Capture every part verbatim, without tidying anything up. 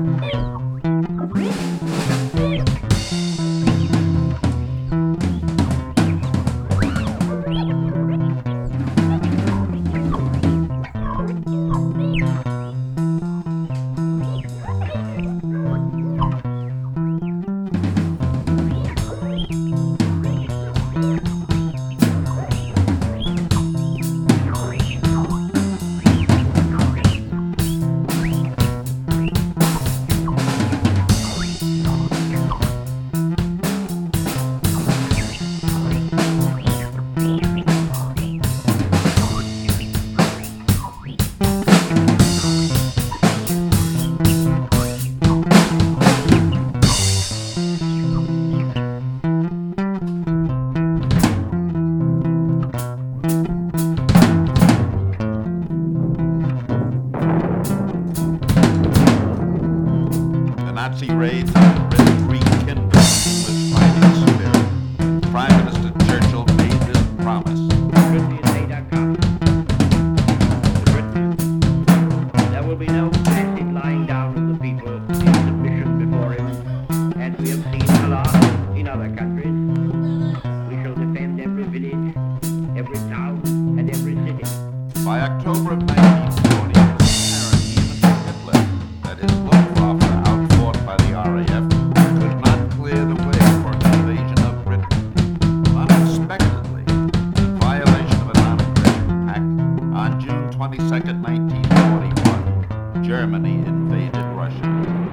Nazi raids had been rekindled English fighting spirit. Prime Minister Churchill made this promise. Britain is made our common. To Britain, there will be no passive lying down of the people in submission before him, as we have seen, alas, in other countries. We shall defend every village, every town, and every city. By October of nineteen forty, it was apparent even to Hitler that his Luftwaffe, outfought by the R A F, could not clear the way for an invasion of Britain. Unexpectedly, in violation of a non-aggression pact, on June twenty-second, nineteen forty-one, Germany invaded Russia.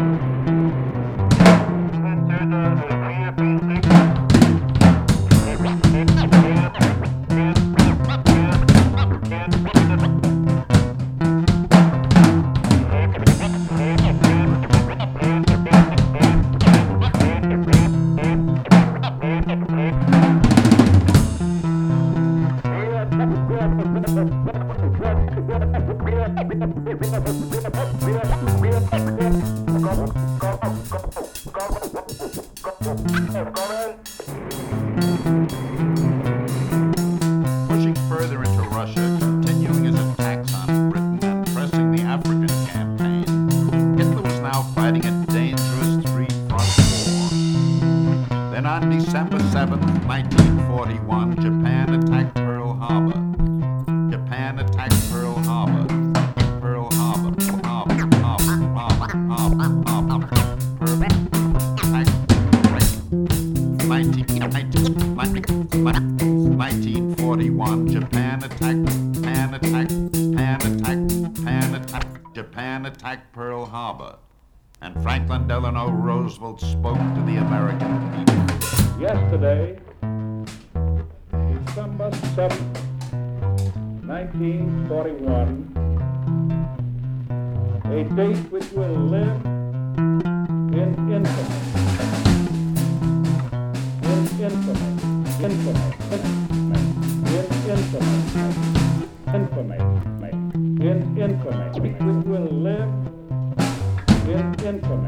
Pushing further into Russia, continuing his attacks on Britain and pressing the African campaign, Hitler was now fighting a dangerous three-front war. Then on December seventh, nineteen forty-one, Japan attacked Pearl Harbor. Japan attacked Pearl Harbor. Pearl Harbor. Pearl Harbor. Harbor. Harbor. Harbor. Harbor. Pearl attacked nineteen forty-one, Japan attacked, Japan attacked, Japan attacked, Japan attacked, Japan attacked Pearl Harbor. And Franklin Delano Roosevelt spoke to the American people. Yesterday, December seventh, nineteen forty-one, a date which will live in infamy. In infamy. Infamy. In infamy. Infamy. In infamy. Which will live in infamy.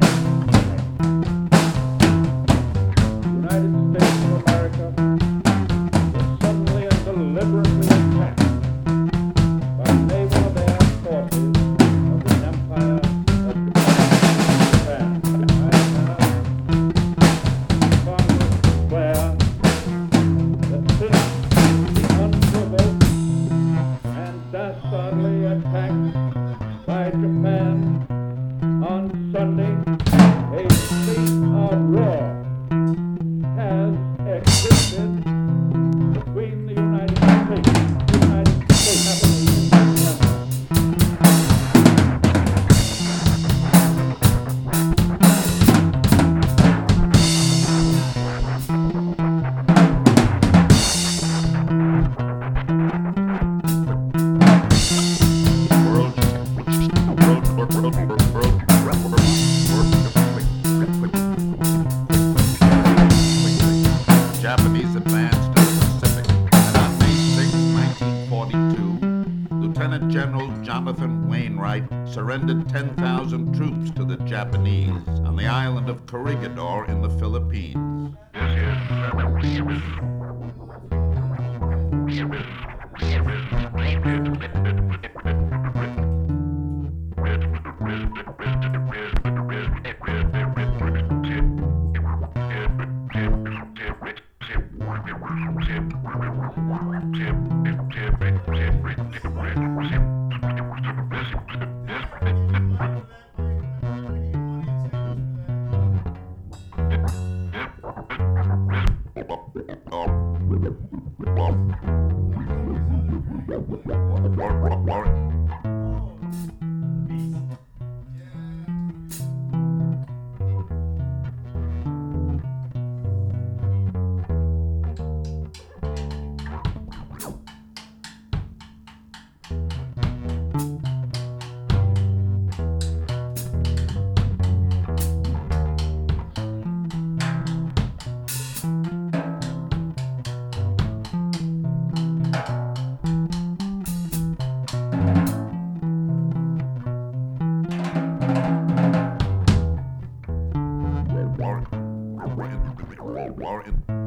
United States of America was suddenly and deliberately attacked by naval and air forces of the Empire of Japan. Congress declare that since the unprovoked and dastardly attack by Japan on Sunday, a state of war has existed between the United States, United States, Japanese advanced to the Pacific, and on May sixth, nineteen forty-two, Lieutenant General Jonathan Wainwright surrendered ten thousand troops to the Japanese on the island of Corregidor in the Philippines. war in